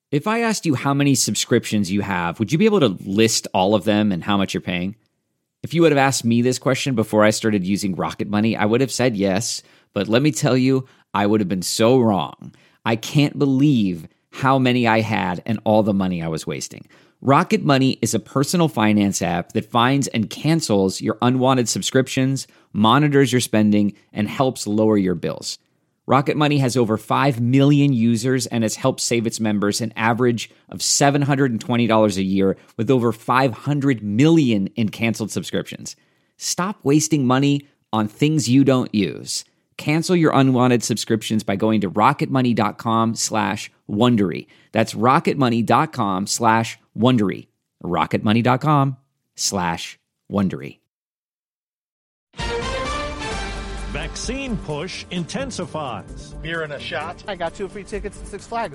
If I asked you how many subscriptions you have, would you be able to list all of them and how much you're paying? If you would have asked me this question before I started using Rocket Money, I would have said yes, but let me tell you, I would have been so wrong. I can't believe how many I had and all the money I was wasting. Rocket Money is a personal finance app that finds and cancels your unwanted subscriptions, monitors your spending, and helps lower your bills. Rocket Money has over 5 million users and has helped save its members an average of $720 a year with over 500 million in canceled subscriptions. Stop wasting money on things you don't use. Cancel your unwanted subscriptions by going to rocketmoney.com/Wondery. That's rocketmoney.com/Wondery. rocketmoney.com/Wondery. Vaccine push intensifies. Beer and a shot. I got 2 free tickets to Six Flags.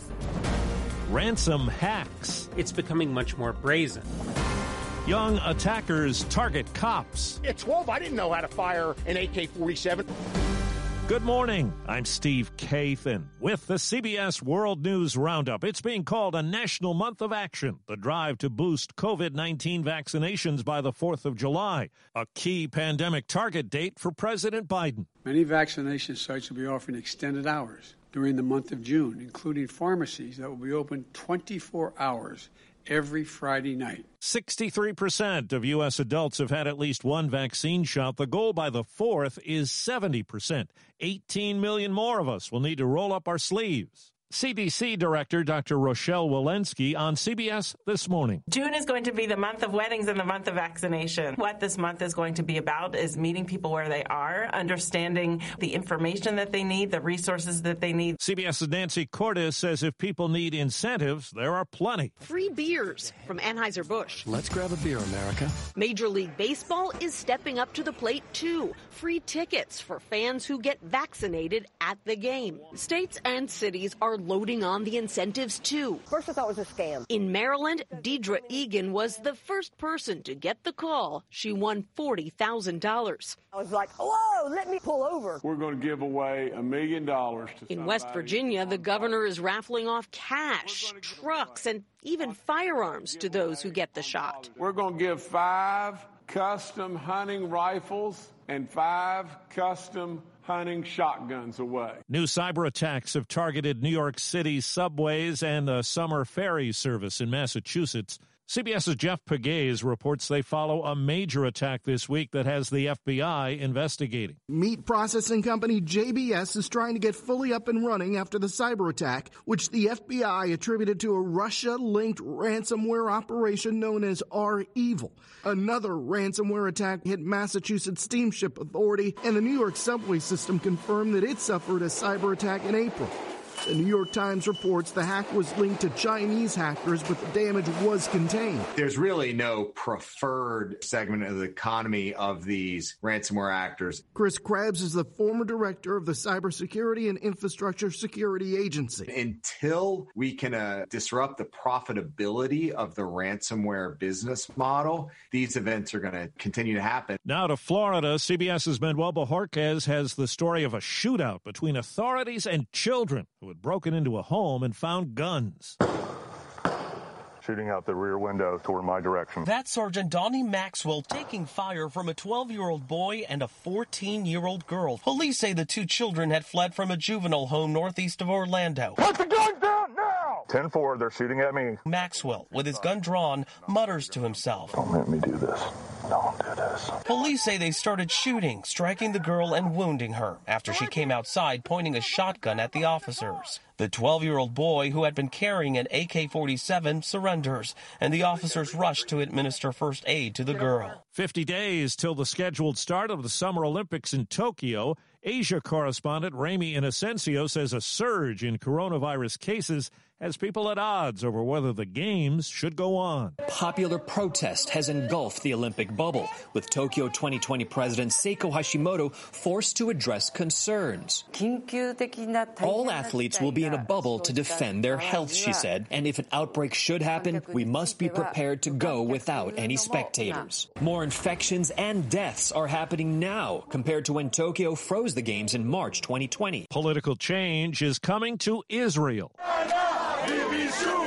Ransom hacks. It's becoming much more brazen. Young attackers target cops. At 12, I didn't know how to fire an AK-47. Good morning. I'm Steve Kathan with the CBS World News Roundup. It's being called a National Month of Action, the drive to boost COVID-19 vaccinations by the 4th of July, a key pandemic target date for President Biden. Many vaccination sites will be offering extended hours during the month of June, including pharmacies that will be open 24 hours every Friday night. 63% of U.S. adults have had at least one vaccine shot. The goal by the 4th is 70%. 18 million more of us will need to roll up our sleeves. CDC Director Dr. Rochelle Walensky on CBS This Morning. June is going to be the month of weddings and the month of vaccination. What this month is going to be about is meeting people where they are, understanding the information that they need, the resources that they need. CBS's Nancy Cordes says if people need incentives, there are plenty. Free beers from Anheuser-Busch. Let's grab a beer, America. Major League Baseball is stepping up to the plate, too. Free tickets for fans who get vaccinated at the game. States and cities are loading on the incentives, too. First I thought it was a scam. In Maryland, Deidre Egan was the first person to get the call. She won $40,000. I was like, whoa, let me pull over. We're going to give away $1 million to In West Virginia, the governor is raffling off cash, trucks, and even firearms to those who get the shot. We're going to give 5 custom hunting rifles and 5 custom hunting shotguns away. New cyber attacks have targeted New York City's subways and a summer ferry service in Massachusetts. CBS's Jeff Pegues reports they follow a major attack this week that has the FBI investigating. Meat processing company JBS is trying to get fully up and running after the cyber attack, which the FBI attributed to a Russia-linked ransomware operation known as REvil. Another ransomware attack hit Massachusetts Steamship Authority, and the New York subway system confirmed that it suffered a cyber attack in April. The New York Times reports the hack was linked to Chinese hackers, but the damage was contained. There's really no preferred segment of the economy of these ransomware actors. Chris Krebs is the former director of the Cybersecurity and Infrastructure Security Agency. Until we can disrupt the profitability of the ransomware business model, these events are going to continue to happen. Now to Florida, CBS's Manuel Bojorquez has the story of a shootout between authorities and children who had broken into a home and found guns. Shooting out the rear window toward my direction. That's Sergeant Donnie Maxwell taking fire from a 12-year-old boy and a 14-year-old girl. Police say the 2 children had fled from a juvenile home northeast of Orlando. Put the gun down now! 10-4, they're shooting at me. Maxwell, with his gun drawn, mutters to himself. Don't let me do this. Don't do this. Police say they started shooting, striking the girl and wounding her after she came outside pointing a shotgun at the officers. The 12-year-old boy, who had been carrying an AK-47, surrenders, and the officers rush to administer first aid to the girl. 50 days till the scheduled start of the Summer Olympics in Tokyo. Asia correspondent Ramy Inocencio says a surge in coronavirus cases has people at odds over whether the games should go on. Popular protest has engulfed the Olympic bubble, with Tokyo 2020 President Seiko Hashimoto forced to address concerns. All athletes will be in a bubble to defend their health, she said, and if an outbreak should happen, we must be prepared to go without any spectators. More infections and deaths are happening now compared to when Tokyo froze the games in March 2020. Political change is coming to Israel.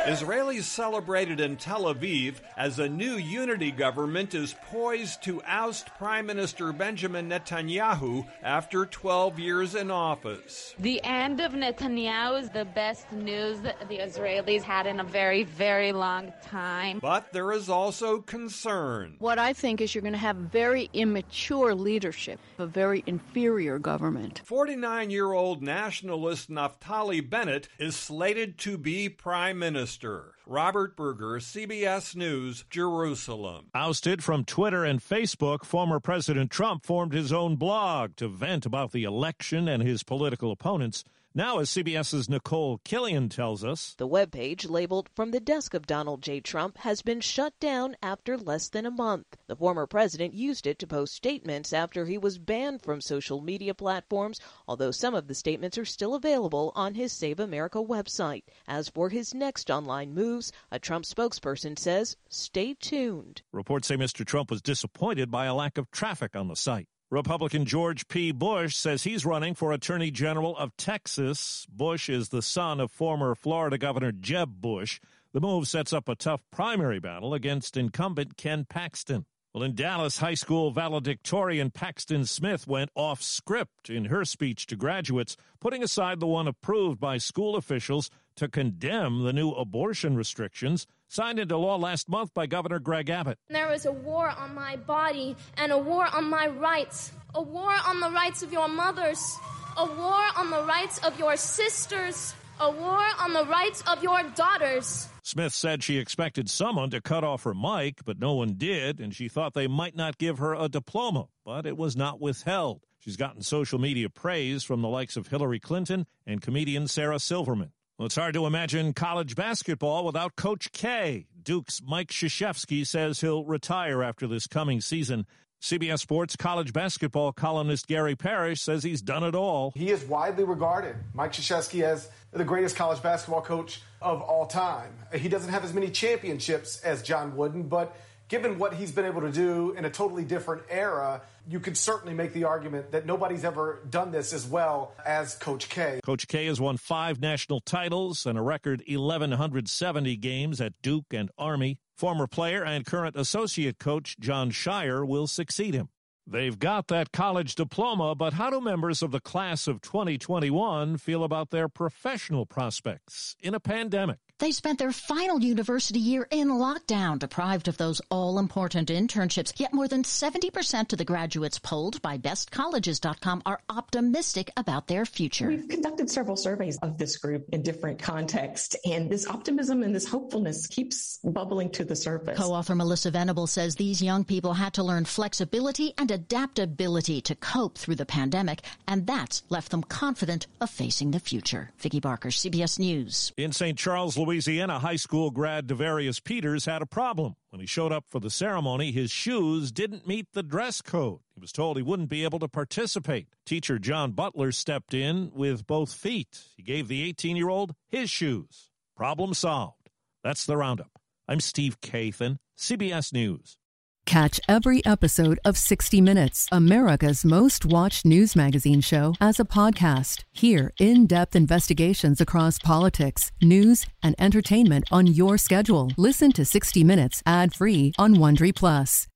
Israelis celebrated in Tel Aviv as a new unity government is poised to oust Prime Minister Benjamin Netanyahu after 12 years in office. The end of Netanyahu is the best news the Israelis had in a very, very long time. But there is also concern. What I think is you're going to have very immature leadership, a very inferior government. 49-year-old nationalist Naftali Bennett is slated to be prime minister. Robert Berger, CBS News, Jerusalem. Ousted from Twitter and Facebook, former President Trump formed his own blog to vent about the election and his political opponents. Now, as CBS's Nicole Killian tells us, the webpage labeled From the Desk of Donald J. Trump has been shut down after less than a month. The former president used it to post statements after he was banned from social media platforms, although some of the statements are still available on his Save America website. As for his next online moves, a Trump spokesperson says, stay tuned. Reports say Mr. Trump was disappointed by a lack of traffic on the site. Republican George P. Bush says he's running for Attorney General of Texas. Bush is the son of former Florida Governor Jeb Bush. The move sets up a tough primary battle against incumbent Ken Paxton. Well, in Dallas, high school valedictorian Paxton Smith went off script in her speech to graduates, putting aside the one approved by school officials to condemn the new abortion restrictions signed into law last month by Governor Greg Abbott. There is a war on my body and a war on my rights, a war on the rights of your mothers, a war on the rights of your sisters, a war on the rights of your daughters. Smith said she expected someone to cut off her mic, but no one did, and she thought they might not give her a diploma, but it was not withheld. She's gotten social media praise from the likes of Hillary Clinton and comedian Sarah Silverman. Well, it's hard to imagine college basketball without Coach K. Duke's Mike Krzyzewski says he'll retire after this coming season. CBS Sports college basketball columnist Gary Parrish says he's done it all. He is widely regarded, Mike Krzyzewski, as the greatest college basketball coach of all time. He doesn't have as many championships as John Wooden, but given what he's been able to do in a totally different era, you could certainly make the argument that nobody's ever done this as well as Coach K. Coach K has won 5 national titles and a record 1,170 games at Duke and Army. Former player and current associate coach John Shire will succeed him. They've got that college diploma, but how do members of the class of 2021 feel about their professional prospects in a pandemic? They spent their final university year in lockdown, deprived of those all-important internships. Yet more than 70% of the graduates polled by bestcolleges.com are optimistic about their future. We've conducted several surveys of this group in different contexts, and this optimism and this hopefulness keeps bubbling to the surface. Co-author Melissa Venable says these young people had to learn flexibility and adaptability to cope through the pandemic, and that's left them confident of facing the future. Vicki Barker, CBS News. In St. Charles, Louisiana, high school grad Devarius Peters had a problem. When he showed up for the ceremony, his shoes didn't meet the dress code. He was told he wouldn't be able to participate. Teacher John Butler stepped in with both feet. He gave the 18-year-old his shoes. Problem solved. That's the Roundup. I'm Steve Kathan, CBS News. Catch every episode of 60 Minutes, America's most watched news magazine show, as a podcast. Hear in-depth investigations across politics, news, and entertainment on your schedule. Listen to 60 Minutes ad-free on Wondery Plus.